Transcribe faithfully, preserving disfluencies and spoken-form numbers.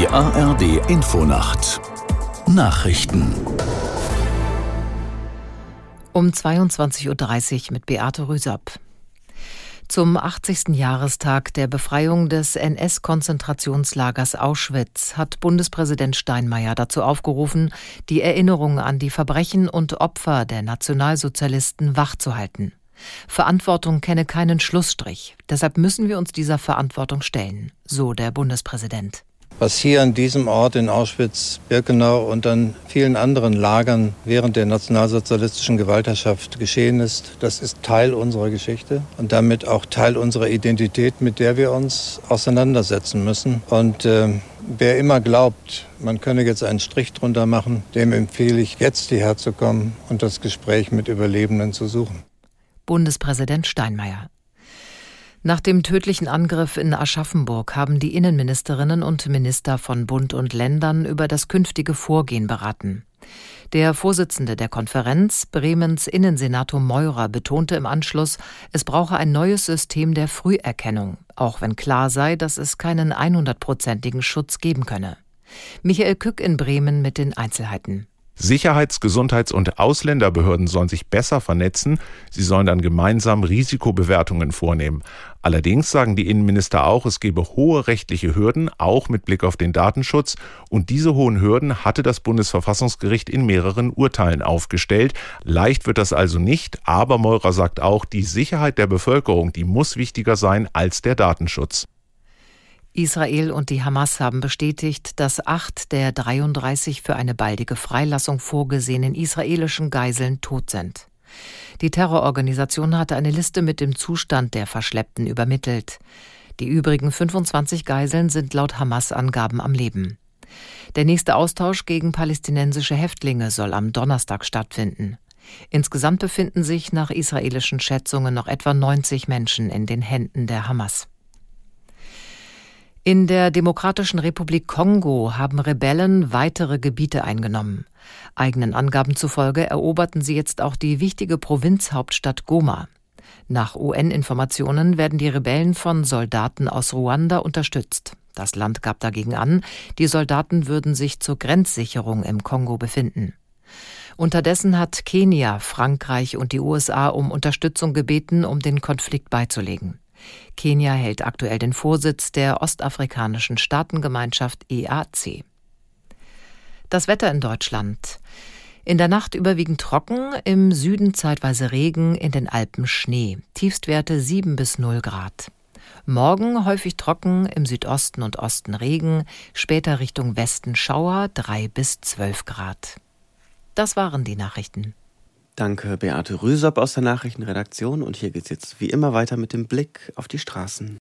Die A R D Infonacht Nachrichten um zweiundzwanzig Uhr dreißig mit Beate Rüsop. Zum achtzigsten Jahrestag der Befreiung des N S-Konzentrationslagers Auschwitz hat Bundespräsident Steinmeier dazu aufgerufen, die Erinnerung an die Verbrechen und Opfer der Nationalsozialisten wachzuhalten. Verantwortung kenne keinen Schlussstrich. Deshalb müssen wir uns dieser Verantwortung stellen, so der Bundespräsident. Was hier an diesem Ort in Auschwitz-Birkenau und an vielen anderen Lagern während der nationalsozialistischen Gewaltherrschaft geschehen ist, das ist Teil unserer Geschichte und damit auch Teil unserer Identität, mit der wir uns auseinandersetzen müssen. Und äh, wer immer glaubt, man könne jetzt einen Strich drunter machen, dem empfehle ich, jetzt hierher zu kommen und das Gespräch mit Überlebenden zu suchen. Bundespräsident Steinmeier. Nach dem tödlichen Angriff in Aschaffenburg haben die Innenministerinnen und Minister von Bund und Ländern über das künftige Vorgehen beraten. Der Vorsitzende der Konferenz, Bremens Innensenator Meurer, betonte im Anschluss, es brauche ein neues System der Früherkennung, auch wenn klar sei, dass es keinen hundertprozentigen Schutz geben könne. Michael Kück in Bremen mit den Einzelheiten. Sicherheits-, Gesundheits- und Ausländerbehörden sollen sich besser vernetzen. Sie sollen dann gemeinsam Risikobewertungen vornehmen. Allerdings sagen die Innenminister auch, es gebe hohe rechtliche Hürden, auch mit Blick auf den Datenschutz. Und diese hohen Hürden hatte das Bundesverfassungsgericht in mehreren Urteilen aufgestellt. Leicht wird das also nicht, aber Meurer sagt auch, die Sicherheit der Bevölkerung, die muss wichtiger sein als der Datenschutz. Israel und die Hamas haben bestätigt, dass acht der dreiunddreißig für eine baldige Freilassung vorgesehenen israelischen Geiseln tot sind. Die Terrororganisation hatte eine Liste mit dem Zustand der Verschleppten übermittelt. Die übrigen fünfundzwanzig Geiseln sind laut Hamas-Angaben am Leben. Der nächste Austausch gegen palästinensische Häftlinge soll am Donnerstag stattfinden. Insgesamt befinden sich nach israelischen Schätzungen noch etwa neunzig Menschen in den Händen der Hamas. In der Demokratischen Republik Kongo haben Rebellen weitere Gebiete eingenommen. Eigenen Angaben zufolge eroberten sie jetzt auch die wichtige Provinzhauptstadt Goma. Nach U N-Informationen werden die Rebellen von Soldaten aus Ruanda unterstützt. Das Land gab dagegen an, die Soldaten würden sich zur Grenzsicherung im Kongo befinden. Unterdessen hat Kenia, Frankreich und die U S A um Unterstützung gebeten, um den Konflikt beizulegen. Kenia hält aktuell den Vorsitz der ostafrikanischen Staatengemeinschaft E A C. Das Wetter in Deutschland. In der Nacht überwiegend trocken, im Süden zeitweise Regen, in den Alpen Schnee. Tiefstwerte sieben bis null Grad. Morgen häufig trocken, im Südosten und Osten Regen, später Richtung Westen Schauer, drei bis zwölf Grad. Das waren die Nachrichten. Danke, Beate Rüsop aus der Nachrichtenredaktion. Und hier geht's jetzt wie immer weiter mit dem Blick auf die Straßen.